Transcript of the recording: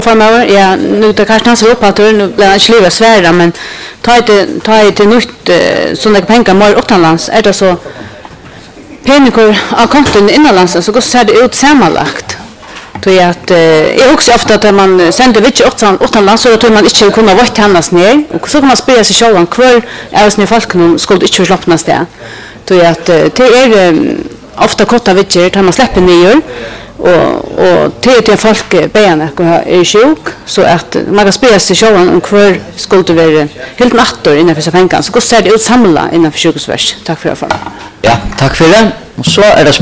Framöver, ja, nu det kanske han så upp att nu blir han inte livet svära, men ta ett nytt sådana pengar mer utomlands, är det så pengar av konton innanlands, så ser det ut sammanlagt. Så att jag också ofta att man sänder vitt utomlands så att man inte kunna vart hannas ner, och så kan man spela sig själv kvar är folk nu skulle inte släppas där. Så att det är ofta korta vittjer där man släpper ner och till folk benen är sjuk så att man kan spela sig själv om kvar skulle vara helt nattor innanför sig pengar, så går det ut samla innanför sjukhusvärd. Tack för det. Ja, tack för det. Och så är det